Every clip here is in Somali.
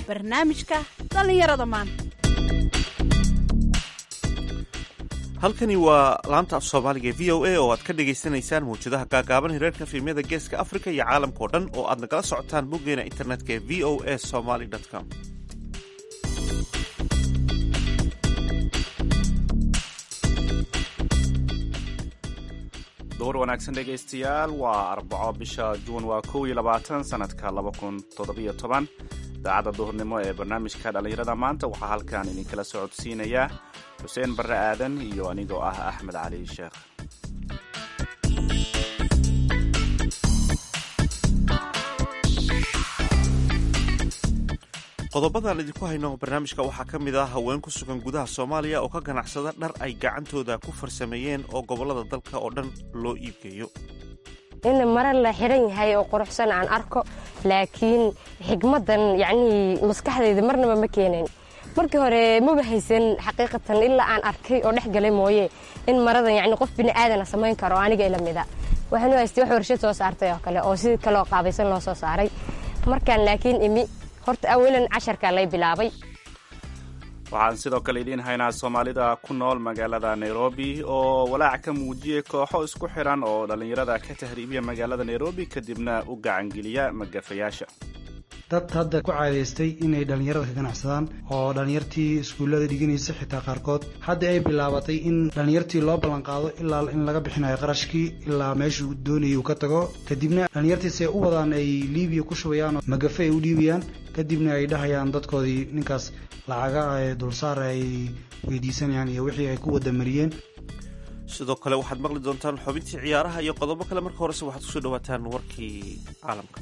barnaamijka dhallinyarada maanta. halkani waa laanta af soomaaliga ee v o a oo aad ka dhagaysanaysaan mawjadaha gaagaaban hirarka fiilmyada geeska afrika iyo caalamka oo dhan oo aad nagala socotaan boggeena internetka ee v o a somaly com. door wanaagsan dhegaystayaal, waa arbaco bisha juun waa 21 sanadka 2017. daacadda duhurnimo ee barnaamijka dhallinyarada maanta waxaa halkan idinkala socodsiinayaa xuseen barre aadan iyo anigoo ah axmed cali sheekh. qodobadaan idinku hayno barnaamijka waxaa ka mid ah haween ku sugan gudaha soomaaliya oo ka ganacsada dhar ay gacantooda ku farsameeyeen oo gobollada dalka oo dhan loo iibgeeyo. in mara la xiran yahay oo quruxsan aan arko, laakiin xigmadan yacnii maskaxdayda marnaba ma keenayn. markii hore maba haysan xaqiiqatan ilaa aan arkay oo dhex galay mooye in maradan yacni qof bini aadana samayn karo aniga ila mida. waxaan u haystay wax warshad soo saartay oo kale oo si kale oo qaabaysan loo soo saaray. markaan laakiin imi horta awalan casharka lay bilaabay. waxaan sidoo kale idiin haynaa soomaalida ku nool magaalada nairobi oo walaac ka muujiyay kooxo isku xiran oo dhallinyarada ka tahriibiya magaalada nairobi kadibna u gacangeliya magafayaasha. dad hadda ku caadaystay inay dhallinyarada ka ganacsadaan oo dhallinyartii iskuullada dhiganaysa xitaa qaarkood hadda ay bilaabatay in dhallinyartii loo ballanqaado ilaa in laga bixinayo qarashkii ilaa meeshuu doonayay uu ka tago, kadibna dhallinyartiisay u wadaan ay liibiya ku shubayaan oo magafe ay u dhiibayaan, kadibna ay dhahayaan dadkoodii ninkaas lacaga dulsaar ay weydiisanayaan iyo wixii ay ku wadamariyeen. sidoo kale waxaad maqli doontaan xubintii ciyaaraha iyo qodobo kale. marka horese waxaad kusoo dhawaataan warkii caalamka.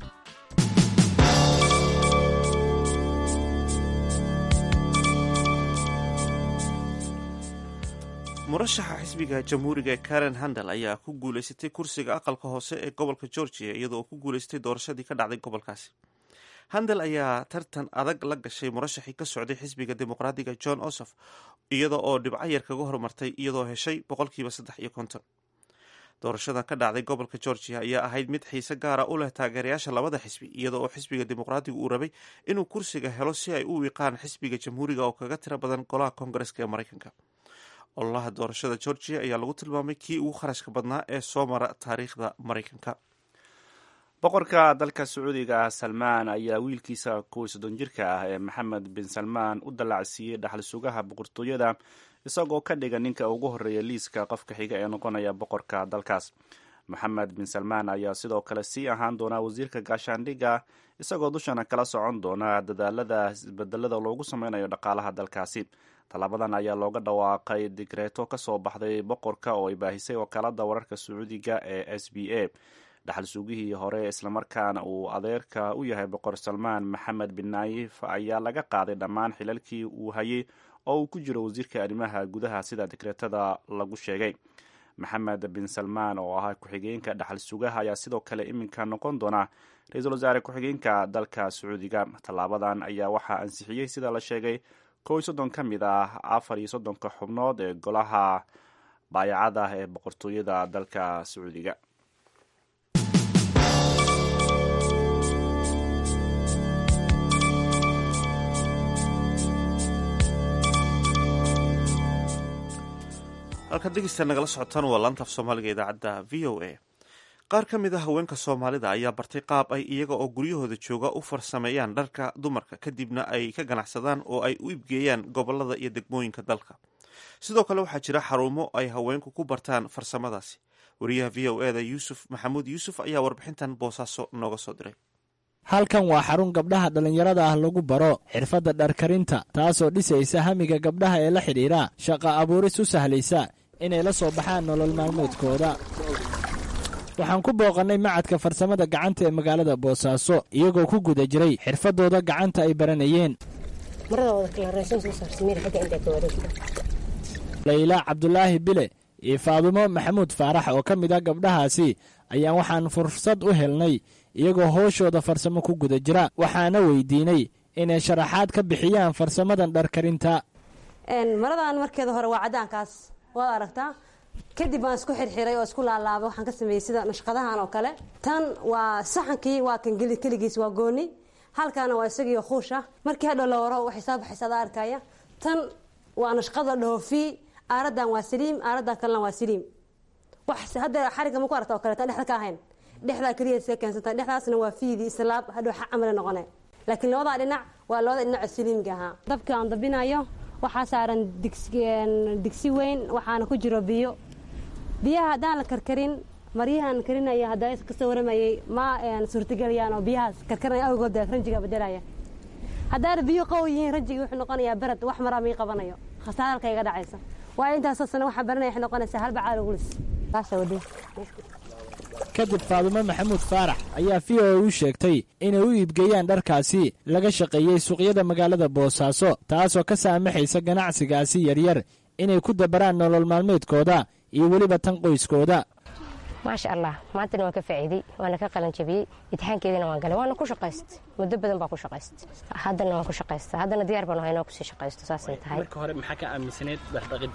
murashaxa xisbiga jamhuuriga ee karen handel ayaa ku guulaysatay kursiga aqalka hoose ee gobolka georgia iyadoo uu ku guulaystay doorashadii ka dhacday gobolkaasi. handel ayaa tartan adag la gashay murashaxii ka socday xisbiga dimuqraadiga john ossof iyada oo dhibco yar kaga hormartay iyadoo heshay 350. doorashadan ka dhacday gobolka georgia ayaa ahayd mid xiise gaara u leh taageerayaasha labada xisbi iyada oo xisbiga dimuqraadigu uu rabay inuu kursiga helo si ay u wiiqaan xisbiga jamhuuriga oo kaga tiro badan golaha koongareska ee maraykanka. ololaha doorashada georgia ayaa lagu tilmaamay kii ugu kharashka badnaa ee soo mara taariikhda maraykanka. boqorka dalka sacuudiga ah salmaan ayaa wiilkiisa 30 jirka ah ee maxamed bin salmaan u dallacsiiyey dhaxal sugaha boqortooyada isagoo ka dhiga ninka ugu horeeya liiska qofka xiga ee noqonaya boqorka dalkaas. maxamed bin salmaan ayaa sidoo kale sii ahaan doona wasiirka gaashaandhigga isagoo dushana kala socon doona dadaalada isbedelada loogu sameynayo dhaqaalaha dalkaasi. tallaabadan ayaa looga dhawaaqay digreeto ka soo baxday boqorka oo ay baahisay wakaalada wararka sacuudiga ee s b a. dhaxal sugihii hore islamarkaana uu adeerka u yahay boqor salmaan maxamed bin naayif ayaa laga qaaday dhammaan xilalkii uu hayay oo uu ku jiro wasiirka arrimaha gudaha sida digreetada lagu sheegay. maxamed bin salmaan oo ahaa ku-xigeenka dhaxal sugaha ayaa sidoo kale iminka noqon doona ra-iisul wasaare ku-xigeenka dalka sacuudiga. tallaabadan ayaa waxaa ansixiyey sida la sheegay 30 ka mid ah 34 xubnood ee golaha baayacada ee boqortooyada dalka sacuudiga. halkaad dhegeysta nagala socotaan waa laanta af soomaaliga idaacadda v o a. qaar ka mid a haweenka soomaalida ayaa bartay qaab ay iyaga oo guryahooda jooga u farsameeyaan dharka dumarka kadibna ay ka ganacsadaan oo ay u iibgeeyaan gobolada iyo degmooyinka dalka. sidoo kale waxaa jira xarumo ay haweenku ku bartaan farsamadaasi. wariyaha v o e da yuusuf maxamuud yuusuf ayaa warbixintan boosaaso nooga soo diray. halkan waa xarun gabdhaha dhallinyarada ah lagu baro xirfadda dharkarinta, taasoo dhisaysa hamiga gabdhaha ee la xidhiidha shaqa abuuris u sahlaysa inay la soo baxaan nolol maalmeedkooda. waxaan ku booqannay macadka farsamada gacanta ee magaalada boosaaso iyagoo ku guda jiray xirfaddooda gacanta ay baranayeen. layla cabdulaahi bile iyo faadumo maxamuud faarax oo ka mid ah gabdhahaasi ayaan waxaan fursad u helnay iyagoo hooshooda farsamo ku guda jira. waxaana weydiinay inay sharaxaad ka bixiyaan farsamadan dharkarinta. maradan markeeda hore waa caddaankaas waad aragtaa, kadib baan isku xirxiray oo isku laalaabay. waxaan ka sameeyey sida nashqadahan oo kale. tan waa saxankii waa kan keligiis waa gooni. halkaana waa isagii khuusha markii hadhow la waro waxay soo baxaysaa arkaya tan waa nashqada dhaho fii aaradan waa saliim aaradan kalena waa saliim wax hadda xariga ma ku aragtaa oo kale tan dhexda ka ahayn dhexda kaliya iska keensata dhexdaasna waa fiidii islaab hadhow xaq amre noqonay laakiin labada dhinac waa labada dhinac saliimka ahaa dabka aan dabinayo waxaa saaran digsi weyn waxaana ku jiro biyaha haddaan la karkarin maryahan karinaya haddaa kasoo waramayay ma suurtagelayaan oo biyahaas karkarinaya awgood ranjiga bedelaya haddaana biyo qabow yihiin ranjiga wuxuu noqonayaa barad wax maraa mii qabanayo khasaaralka iga dhacaysa waa intaasoo sano waxaa baranaya waxay noqonaysaa hal bacaal gulis kadib faadumo maxamuud faarax ayaa v o a u sheegtay inay u iibgeeyaan dharkaasi laga shaqeeyey suuqyada magaalada boosaaso taasoo ka saamaxaysa ganacsigaasi yaryar inay ku dabaraan nolol maalmeedkooda iyo weliba tan qoyskooda maasha allah maantana waan ka faa'iiday waana ka qalan jabiyey imtixaankeedina waan galay waana ku shaqaystay muddo badan baa ku shaqaystay haddana waan ku shaqaystaa haddana diyaar baan ahay inaan kusii shaqaysto saasay tahay marka hore maxaa ka aaminsaneed dhaqidda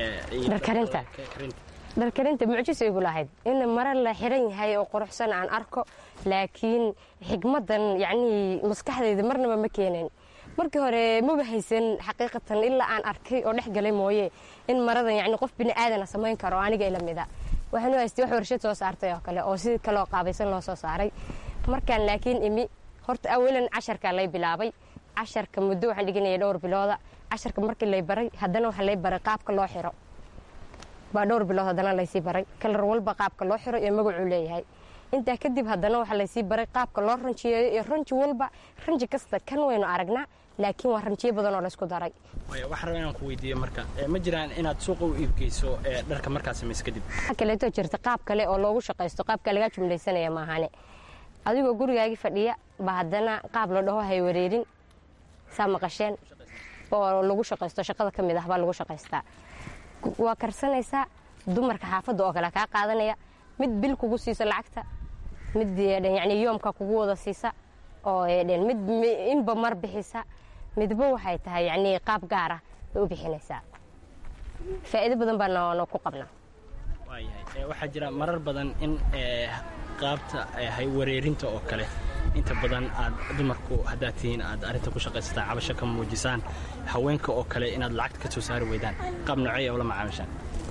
dharkarinta mucjiso igu lahayd in mara la xiran yahay oo quruxsan aan arko laakiin xigmadan yacnii maskaxdayda marnaba ma keenayn markii hore maba haysan xaqiiqatan ilaa aan arkay oo dhex galay mooye in maradan yacni qof bini aadana samayn karo aniga ila mida waxaan u haystay wax warshad soo saartay oo kale oo si kaloo qaabaysan loo soo saaray markaan laakiin imi horta awalan casharka lay bilaabay casharka muddo waxaan dhiganayay dhowr bilooda casharka markii lay baray haddana waxaa lay baray qaabka loo xiro baa dhowr bilood haddana laysii baray kalar walba qaabka loo xiro iyo magacuu leeyahay intaa kadib haddana waxaa laysii baray qaabka loo ranjiyeeyo iyo ranji walba ranji kasta kan waynu aragnaa laakiin waa ranjiyo badan oo laysku daray waxaan rabaa inaan ku weydiiyo marka ma jiraan inaad suuqa u iibgeyso dharka markaad samayso kadib waxa kaleeto jirta qaab kale oo loogu shaqaysto qaabka laga jumlaysanaya maahane adigoo gurigaagii fadhiya ba haddana qaab la dhaho hay wareerin saa maqasheen oo lagu shaqaysto shaqada ka mid ah baa lagu shaqaystaa waa karsanaysaa dumarka xaafadda oo kale kaa qaadanaya mid bil kugu siisa lacagta mid yacni yoomka kugu wada siisa oo mid inba mar bixisa midba waxay tahay yacni qaab gaar ah bay u bixinaysaa faa'iido badan baa ku qabnaa waayahay waxaa jira marar badan in qaabta hay wareerinta oo kale inta badan aad dumarku haddaad tihiin aad arrinta ku shaqaysataan cabasho ka muujisaan haweenka oo kale inaad lacagta ka soo saari weydaan qaab noocey oo la macaamishaan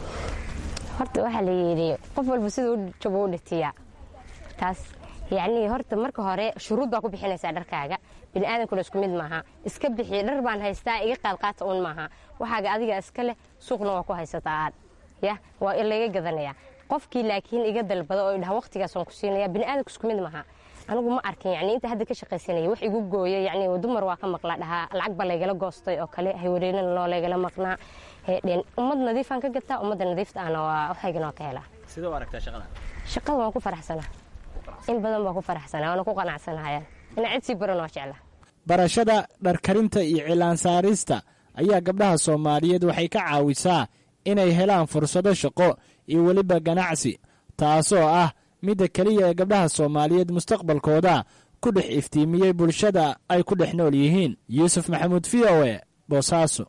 horta waxaa la yidhi qof walba siduu jabo u dhitiyaa taas yacnii horta marka hore shuruud baa ku bixinaysaa dharkaaga bini aadankuna isku mid maaha iska bixi dhar baan haystaa iga qaadqaata uun maaha waxaaga adiga iska leh suuqna waa ku haysataa aad yah waa layga gadanayaa qofkii laakiin iga dalbada oo idhaha waqtigaas waan ku siinaya bini aadanku isku mid maaha anigu ma arkin yani inta hadda ka shaqaysanaya wax igu gooya yani dumar waa ka maqla dhahaa lacag baa laygala goostay oo kale haywareerin loo laygala maqnaa ummad nadiifaan ka gataa ummadda nadiifta ahna waa waxaygana waa ka helaa sidee u aragtaa shaqada waan ku faraxsanaa in badan baa ku faraxsanaa waana ku qanacsanahayaan inaa cid sii baran waa jeclaa barashada dharkarinta iyo cilaan saarista ayaa gabdhaha soomaaliyeed waxay ka caawisaa inay helaan fursado shaqo iyo weliba ganacsi taasoo ah midda keliya ee gabdhaha soomaaliyeed mustaqbalkooda ku dhex iftiimiyey bulshada ay ku dhex nool yihiin yuusuf maxamuud v o e boosaaso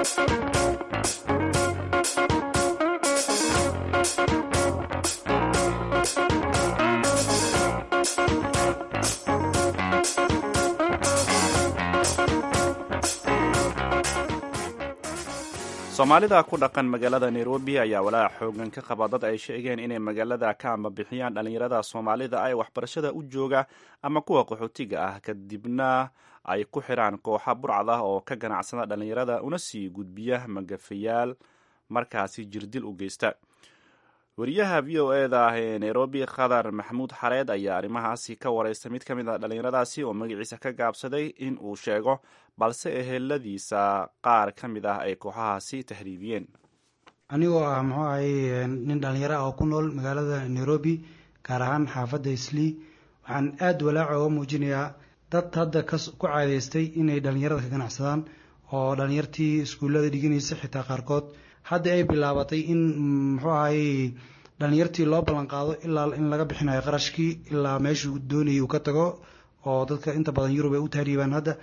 soomaalida ku dhaqan magaalada nairobi ayaa walaaca xoogan ka qaba dad ay sheegeen inay magaalada ka ambabixiyaan dhallinyarada soomaalida ay waxbarashada u jooga ama kuwa qaxootiga ah kadibna ay ku xidhaan kooxa burcad ah oo ka ganacsada dhallinyarada una sii gudbiya magafayaal markaasi jirdil u geysta wariyaha v o e da ee nairobi khadar maxamuud xareed ayaa arrimahaasi ka wareysta mid ka mid a dhallinyaradaasi oo magaciisa ka gaabsaday in uu sheego balse eheladiisa qaar ka mid ah ay kooxahaasi tahriibiyeen anigoo ah muxuu ahay nin dhallinyaro ah oo ku nool magaalada nairobi gaar ahaan xaafadda islii waxaan aada walaaca oga muujinayaa dad hadda ku caadeystay inay dhallinyarada ka ganacsadaan oo dhallinyartii iskuullada dhiganaysa xitaa qaarkood hadda ay bilaabatay in muxuu ahay dhallinyartii loo ballan qaado ilaa in laga bixinayo qarashkii ilaa meeshuu doonayay uu ka tago oo dadka inta badan yurub ay u tahriibaan hadda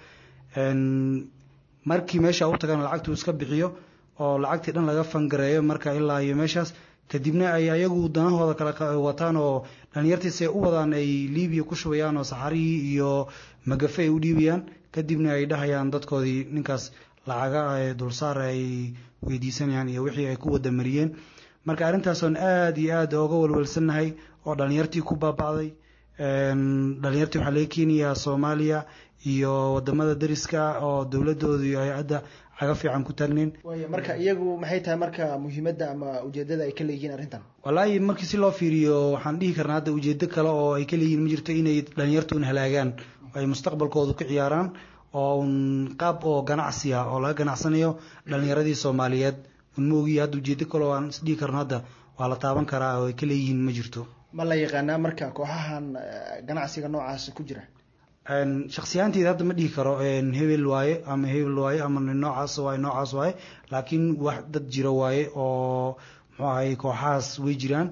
markii meesha u tagan lacagtuu iska bixiyo oo lacagtii dhan laga fangareeyo marka ilaa iyo meeshaas kadibna ay ayagu danahooda kala wataan oo dhalinyartiisa ay u wadaan ay liibiya ku shubayaan oo saxarihii iyo magafe ay u dhiibayaan kadibna ay dhahayaan dadkoodii ninkaas lacaga dulsaar ay weydiisanayaan iyo wixii ay ku wada mariyeen marka arintaasoon aada iyo aada ooga walwalsannahay oo dhalinyartii ku baaba'day dhalinyartii waxaa laga keenayaa soomaaliya iyo wadamada dariska oo dowladoodu ay hadda caga fiican ku taagnayn marka iyagu maxay tahay marka muhiimadda ama ujeedada ay ka leeyihiin arrintan wallaahi markii si loo fiiriyo waxaan dhihi karnaa hadda ujeedo kale oo ay ka leeyihiin ma jirto inay dhalinyartuun halaagaan ay mustaqbalkooda ku ciyaaraan oo qaab oo ganacsi ah oo laga ganacsanayo dhalinyaradii soomaaliyeed ma ogiya hadda ujeedo kale oo aan isdhihi karno hadda waa la taaban karaa oo ay ka leeyihiin ma jirto ma la yaqaanaa marka kooxahan ganacsiga noocaas ku jira shaksiyaanteeda hadda ma dhihi karo hebel waaye ama noocaas waaye laakiin wax dad jira waaye oo muxuu ahay kooxahaas way jiraan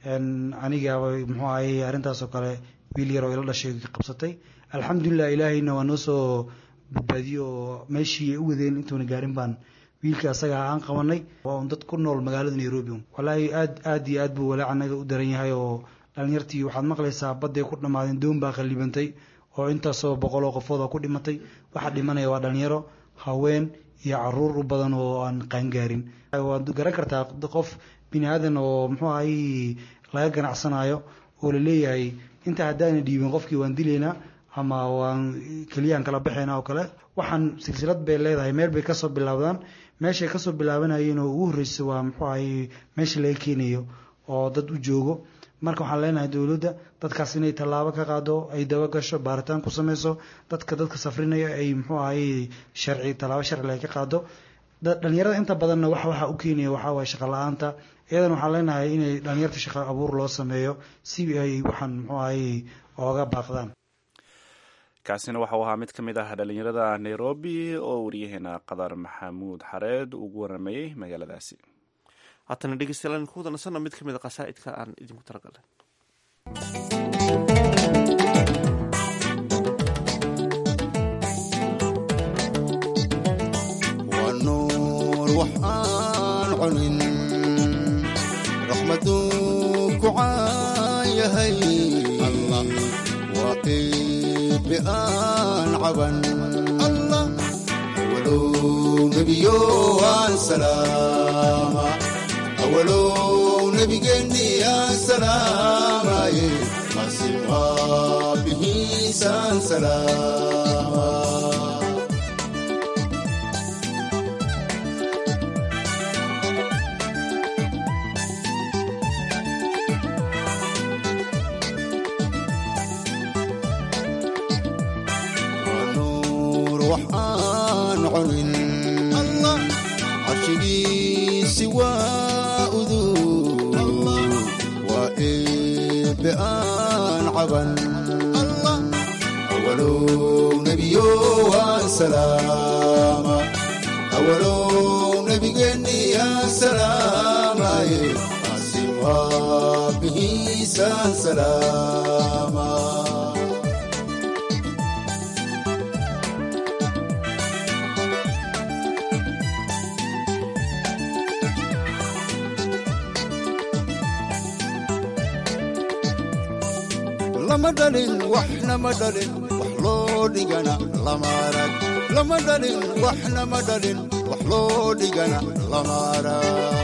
aniga muxuu ahay arrintaas oo kale wiil yar oo ila dhashay qabsatay alxamdulilah ilaahayna waa noo soo badbaadiyo oo meeshii ay u wadeen intuuna gaarin baan wiilka asaga aan qabanay waa un dad ku nool magaalada Nairobi wallaahi aad iyo aad buu walaac anaga u daran yahay oo dhalinyartii waxaad maqlaysaa badday ku dhamaadeen doon baa qalibantay oo intaasoo boqol oo qofood oo ku dhimatay waxa dhimanaya waa dhalinyaro haween iyo caruur u badan oo aan qaangaarin waad garan kartaa qof bini aadan oo muxuu ahay laga ganacsanayo oo la leeyahay inta haddaana dhiibin qofkii waan dilaynaa ama waan keliyaan kala baxaynaa oo kale waxaan silsilad bay leedahay meel bay kasoo bilaabdaan meeshay kasoo bilaabanayeen oo ugu horreysay waa muxuu ahay meesha laga keenayo oo dad u joogo marka waxaan leenahay dowladda dadkaas inay tallaabo ka qaado ay daba gasho baaritaan ku sameyso dadka safrinaya ay muxuu ahay tallaabo sharci ka qaado dhalinyarada inta badanna waxa u keenaya waxaa waay shaqo la-aanta iyadan waxaan leenahay inay dhalinyarta shaqo abuur loo sameeyo si ay waxaan muxuu ahay ooga baaqdaan kaasina waxau ahaa mid ka mid ah dhalinyarada Nairobi oo wariyaheena Qadar Maxamuud Xareed ugu waramayay magaaladaasi haddana dhegeystayaal ku wadansana mid ka mid ah qasaa'idka aan idinku talagalnay waa nuur waxaan cunin raxmadu ku caayahay allah waa qiibi aan caban allah walow nebiyo aan salaama ولو نبيني يا سلام ما به سان سلام ونور وحان عين الله عرشي سوى بآن عبن الله أولو نبيو وسلام أولو نبيني يا سلام أسمى به سان سلاما لما دلين وحنا مدلين وحلو ديغانا لمارك لما دلين وحنا مدلين وحلو ديغانا لمارك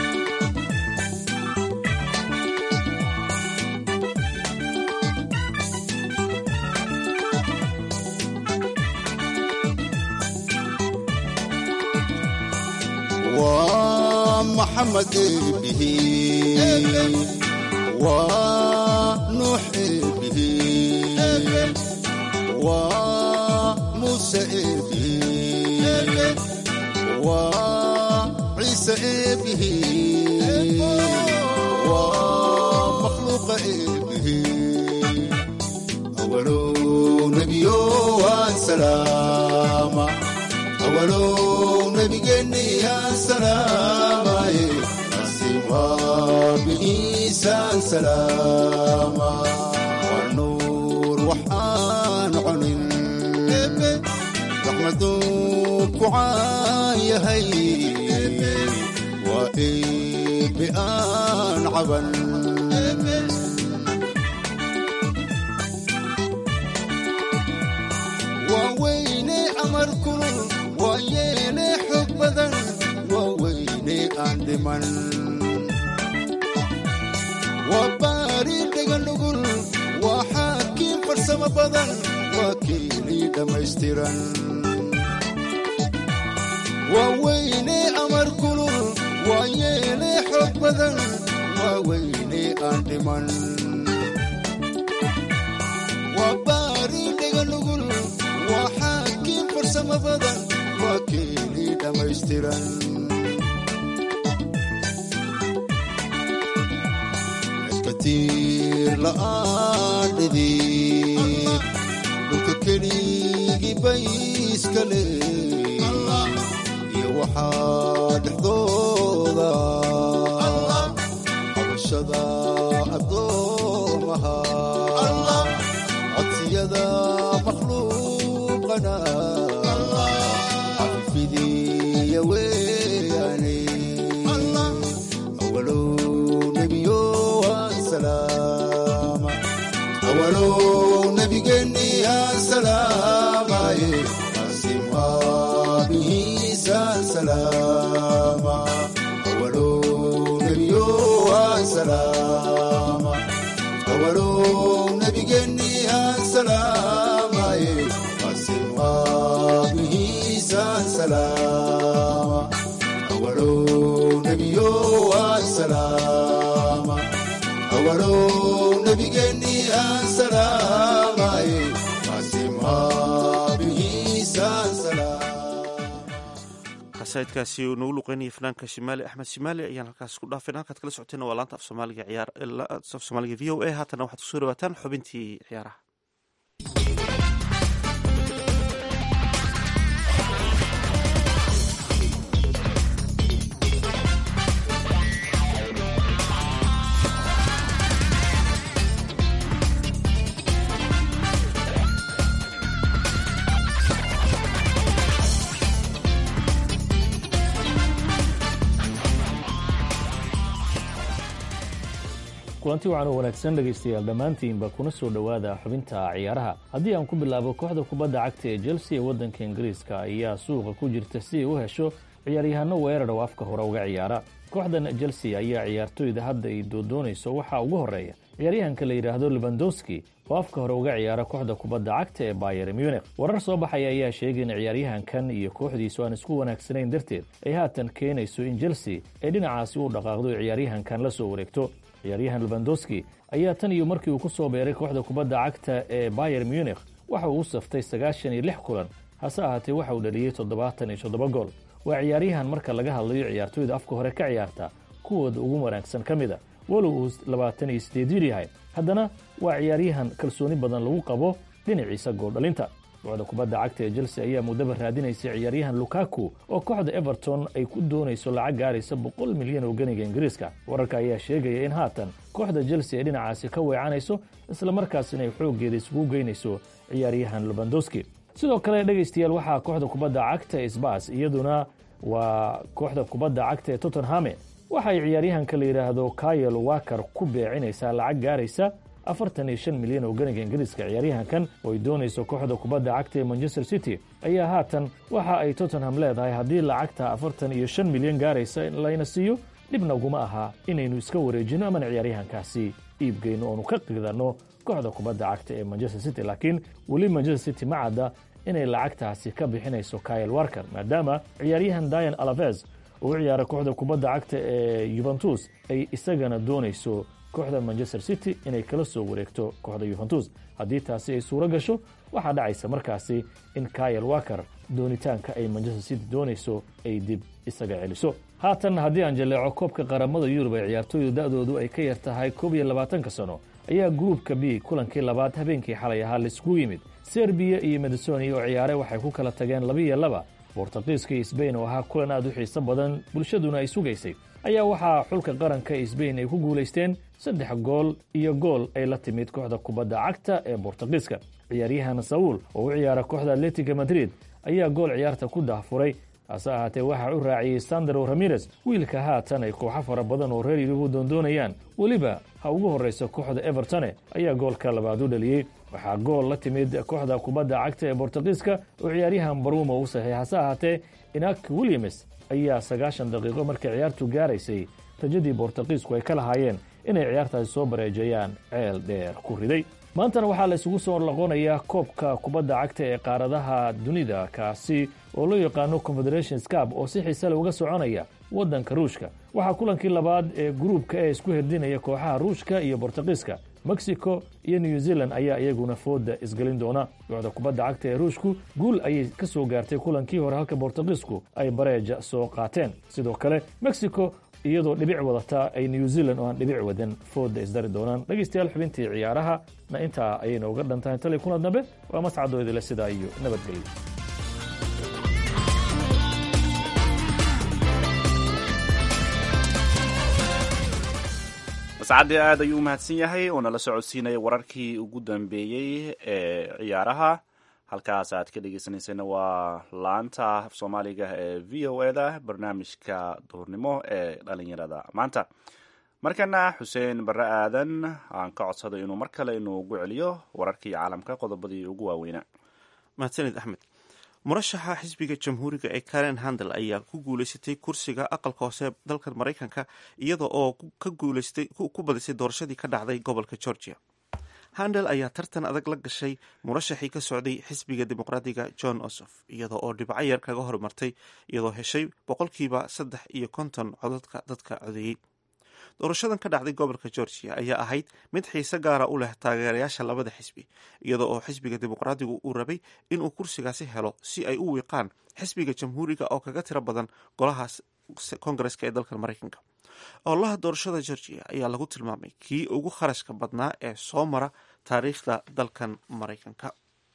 ومحمد به ونوح به وموسى به وعيسى به ومخلوق به أولو نبي وسلام أولو نبيني يا سلام بإيسان سلاما والنور وحان عنين رحمتك وعايا هي وإي بآن caban waa weyne amar kulul waa yeele xog badan waa weyne aan dhiman waa baari dhega nugul waa xaakiin farsamo badan waa kiilii dhammaystiran waa weyne amar kulul waa yeele xog badan waa weyne aan dhiman waa baari dhega nugul waa xaakiin farsamo badan waa kiilii dhammaystiran katiir la'aan dhidib dhulka keligii bay iska leey iyo waxaa dhexdooda cabashada addoomaha codsiyada makhluuqana cafifidiya weeyaane awalow nebiyo aan salaama awalow nebigeenni aan salaamaye asimaabihiisaan salaama awalow nebiyo aan salaama awalow nebigeenni aan salaamaye asimaabihiisaan salaama awalow nebiyo aan salaama awalow nebigeenni aan salaamaye asimaabihiisaan salaama qasaidkaasi uu nagu luqeynayay fanaanka shimaali axmed shimaali ayaan halkaas ku dhaafeen halkaad kala socoteen waa laanta af soomaaliga v o a haatana waxaad kusoo dhawaataan xubintii ciyaaraha kulanti waxaan u wanaagsan dhegaystayaal dhammaantiinba kuna soo dhowaada xubinta ciyaaraha haddii aan ku bilaabo kooxda kubadda cagta ee chelsea ee waddanka ingiriiska ayaa suuqa ku jirta si ay u hesho ciyaaryahanno weerar oo afka hore uga ciyaara kooxdan chelsea ayaa ciyaartoyda hadda ay doodoonayso waxaa ugu horreeya ciyaaryahanka la yidhaahdo lebandowski oo afka hore uga ciyaara kooxda kubadda cagta ee bayer munich warar soo baxaya ayaa sheegay in ciyaaryahankan iyo kooxdiisu aan isku wanaagsanayn darteed ay haatan keenayso in chelsea ay dhinacaasi u dhaqaaqdo ay ciyaaryahankan la soo wareegto ciyaaryahan lebandowski ayaa tan iyo markii uu ku soo beeray kooxda kubadda cagta ee bayer munich waxa uu u saftay 96 kulan hase ahaatee waxa uu dhaliyey 77 gool waa ciyaaryahan marka laga hadlayo ciyaartoyda afka hore ka ciyaarta kuwooda ugu wanaagsan ka mida walow uu 28 jir yahay haddana waa ciyaaryahan kalsooni badan lagu qabo dhinaciisa gooldhalinta kooxda kubadda cagta ee chelsea ayaa muddaba raadinaysa ciyaaryahan lukaku oo kooxda everton ay ku doonayso lacag gaaraysa 100 milyan oo ganiga ingiriiska wararka ayaa sheegaya in haatan kooxda chelsea ay dhinacaasi ka weecanayso isla markaasina ay xooggeeda isugu geynayso ciyaaryahan lebandowski sidoo kale dhegaystayaal waxaa kooxda kubadda cagta ee sbas iyaduna waa kooxda kubadda cagta ee tottenham waxay ciyaaryahanka la yidhaahdo kyle walker ku beecinaysaa lacag gaaraysa 45 milyan oo ganiga ingiriiska ciyaaryahankan oo ay doonayso kooxda kubadda cagta ee manchester city ayaa haatan waxa ay tottenham leedahay haddii lacagta 45 milyan gaaraysa layna siiyo dhibna uguma aha inaynu iska wareejino amana ciyaaryahankaasi iibgeyno oonu ka qidanno kooxda kubadda cagta ee manchester city laakiin weli manchester city ma cadda inay lacagtaasi ka bixinayso kyle walker maadaama ciyaaryahan dian alaves oo u ciyaara kooxda kubadda cagta ee yuventus ay isagana doonayso kooxda manchester city inay kala soo wareegto kooxda yuventus haddii taasi ay suuro gasho waxaa dhacaysa markaasi in kyle walker doonitaanka ay manchester city doonayso ay dib isaga celiso haatan haddii aan jaleeco koobka qaramada yurub ee ciyaartoydu da'doodu ay ka yar tahay 21 sano ayaa gruubka b kulankii labaad habeenkii xalay ahaa laiskugu yimid serbiya iyo macedonia oo ciyaare waxay ku kala tageen 2-2 bortuqiiska iyo sbain oo ahaa kulan aad u xiiso badan bulshaduna ay sugaysay ayaa waxaa xulka qaranka ee sbain ay ku guulaysteen 3 gool iyo gool ay la timid kooxda kubadda cagta ee bortuqiiska ciyaaryahan saul oo u ciyaara kooxda atletico madrid ayaa gool ciyaarta ku daahfuray hase ahaatee waxaa u raaciyey sandro ramirez wiilka haatan ay kooxo fara badan oo reer yurub u doondoonayaan weliba ha ugu horraysa kooxda evertone ayaa goolka labaad u dhaliyey waxaa gool la timid kooxda kubadda cagta ee bortugiiska oo ciyaaryahan barumo u saxiix hase ahaatee inak williams ayaa 90 daqiiqo markay ciyaartu gaaraysay rajadii bortugiisku ay ka lahaayeen inay ciyaartaasi soo bareejayaan ceel dheer ku riday maantana waxaa la isugu soo noqonayaa koobka kubadda cagta ee qaaradaha dunida kaasi oo loo yaqaano confederations cup oo si xiise leh uga soconaya waddanka ruushka waxaa kulankii labaad ee gruubka ee isku herdinaya kooxaha ruushka iyo bortugiiska mexico iyo new zealand ayaa iyaguna fooda isgelin doona kooxda kubadda cagta ee ruushku guul ayay ka soo gaartay kulankii hore halka bortugiisku ay bareeja soo qaateen sidoo kale mexico iyadoo dhibic wadata ay new zealand oo aan dhibic wadan fooda isdari doonaan dhegaystayaal xubintii ciyaaraha na intaa ayayna uga dhantahay tali kuna dambe waa mascadoo idile sidaa iyo nabadgelyo mascadde aad ayuu u mahadsan yahay oo nala socodsiinaya wararkii ugu dambeeyey ee ciyaaraha halkaas aad ka dhegeysaneysayna waa laanta af soomaaliga ee v o eda barnaamijka duhurnimo ee dhalinyarada maanta markana xuseen barre aadan aan ka codsado inuu mar kale inuugu celiyo wararkii caalamka qodobadii ugu waaweynaa mahadsanid axmed murashaxa xisbiga jamhuuriga ee karen handel ayaa ku guuleysatay kursiga aqalka hoose dalka maraykanka iyada oo ku badisay doorashadii ka dhacday gobolka georgia handel ayaa tartan adag la gashay murashaxii ka socday xisbiga dimuqraadiga john osof iyada oo dhibco yar kaga hormartay iyadoo heshay 50% codadka dadka codeeyey doorashadan ka dhacday gobolka georgia ayaa ahayd mid xiise gaara u leh taageerayaasha labada xisbi iyada oo xisbiga dimuqraadigu uu rabay inuu kursigaasi helo si ay u wiiqaan xisbiga jamhuuriga oo kaga tiro badan golaha kongareska ee dalka maraykanka ololaha doorashada georgia ayaa lagu tilmaamay kii ugu kharashka badnaa ee soo mara taariikhda dalkan maraykanka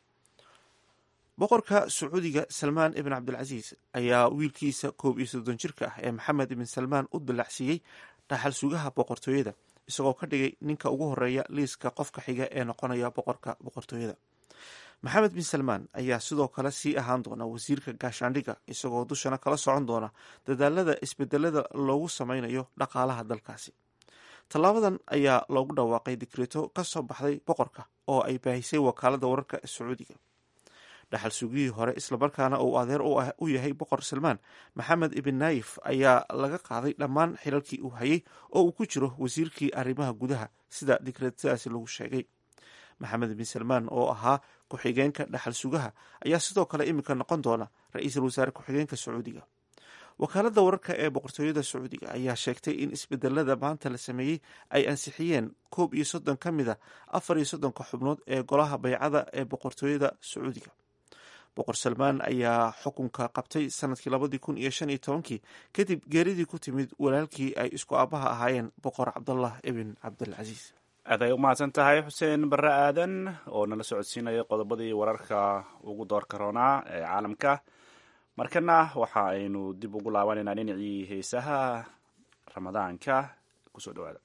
boqorka sacuudiga salmaan ibn cabdilcasiis ayaa wiilkiisa 31 jirka ah ee maxamed ibn salmaan u dallacsiiyey dhaxal sugaha boqortooyada isagoo ka dhigay ninka ugu horeeya liiska qofka xiga ee noqonaya boqorka boqortooyada maxamed bin salmaan ayaa sidoo kale sii ahaan doona wasiirka gaashaandhiga isagoo dushana kala socon doona dadaalada isbedelada loogu sameynayo dhaqaalaha dalkaasi tallaabadan ayaa loogu dhawaaqay dikreeto ka soo baxday boqorka oo ay baahisay wakaalada wararka sacuudiga dhaxal sugihii hore islamarkaana uu adeer u yahay boqor salmaan maxamed ibn naayif ayaa laga qaaday dhammaan xilalkii uu hayay oo uu ku jiro wasiirkii arrimaha gudaha sida dikreetadaasi lagu sheegay maxamed bin salmaan oo ahaa ku-xigeenka dhaxal sugaha ayaa sidoo kale iminka noqon doona ra-iisul wasaare ku-xigeenka sacuudiga wakaalada wararka ee boqortooyada sacuudiga ayaa sheegtay in isbedelada maanta la sameeyey ay ansixiyeen 31 ka mida 34 xubnood ee golaha baycada ee boqortooyada sacuudiga boqor salmaan ayaa xukunka qabtay sanadkii 2015 kadib geeridii ku timid walaalkii ay isku aabaha ahaayeen boqor cabdallah ibn cabdilcasiis aad ay u mahadsan tahay xuseen barre aadan oo nala socodsiinaya qodobadii wararka ugu doorka roonaa ee caalamka markana waxa aynu dib ugu laabanaynaa dhinacii heesaha ramadaanka kusoo dhawaada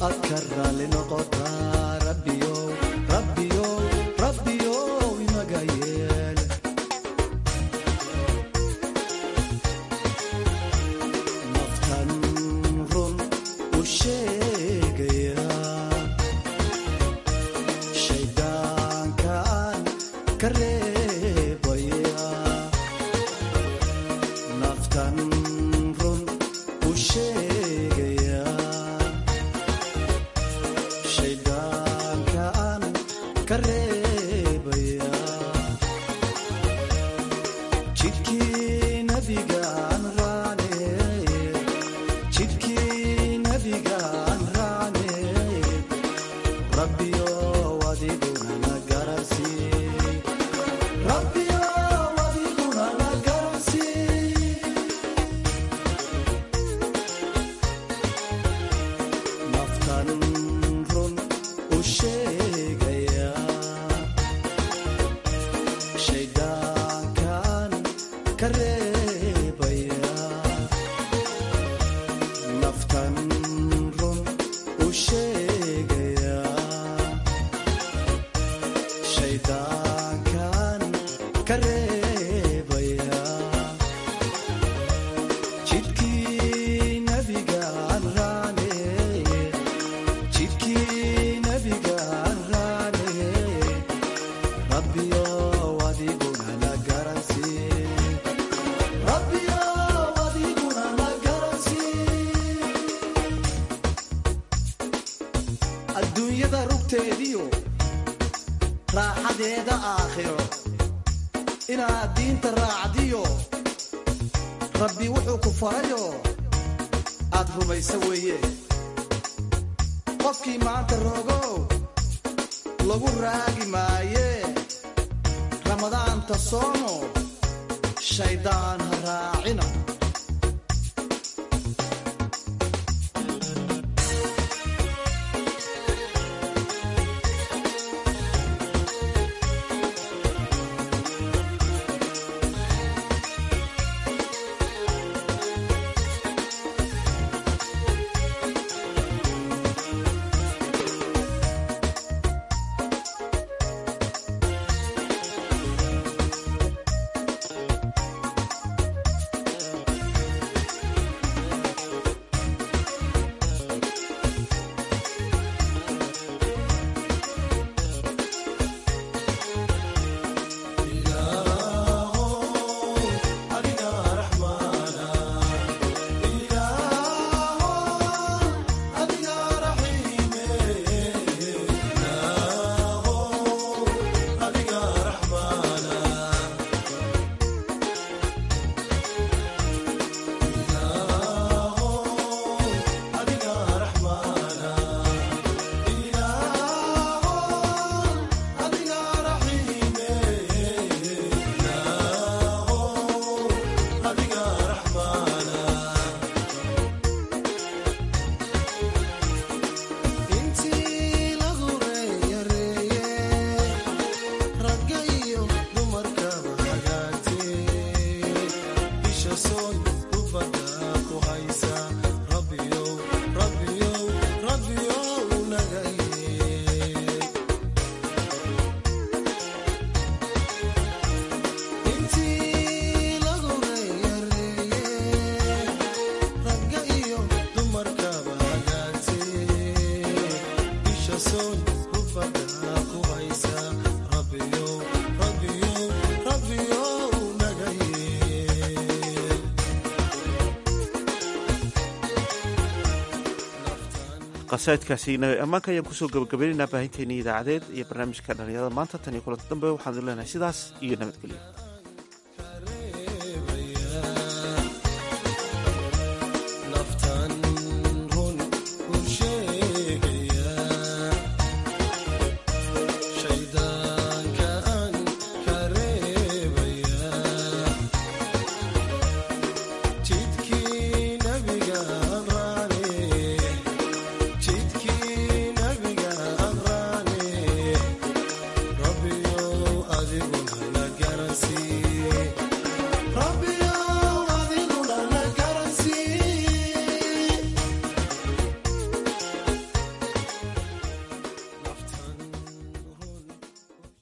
aad ka raali noqotaa rabbiyow rabbiyow rabbiyow inaga yeel naftan run u sheegaya shaydaankaan ka reebaya naftan run u sheegaya shaydaankaan ka reebaya jidkii nabigaan raane jidkii nabigaan raane rabbiyow adiguna na garansii rabbiyow adiguna na garansii naftan run u sheegaya shaydaankaan ka reebaya naftan run u sheegaya shaydaankaan ka reebaya jidkii nabigaan raane jidkii nabigaan raane rabbiyow adiguna na garansii rabbiyow adiguna na garansii adduunyada rugteediyo raaxadeeda aakhiro inaad diinta raacdiyo rabbi wuxuu ku farayo aad rumaysa weeye qofkii maanta rogow lagu raagi maaye ramadaanta soomo shaydaan ha raacina intii lagu reeyareeye ragga iyo dumarkaba hagaagtee bisha sooy u badaa ku haysa rabbiyow rabbiyow rabbiyow naga yeel intii lagu reeyareeye ragga iyo dumarkaba hagaagtee bisha sooy u badaa ku haysa rabbiyow rabbiyow rabbiyow naga yeel qasaidkaasi ammaanka ayaan kusoo gabagabaynaynaa baahinteennii idaacadeed iyo barnaamijka dhallinyarada maanta tan iyo kulanti dambe waxaanu leenahay sidaas iyo nabadgelyo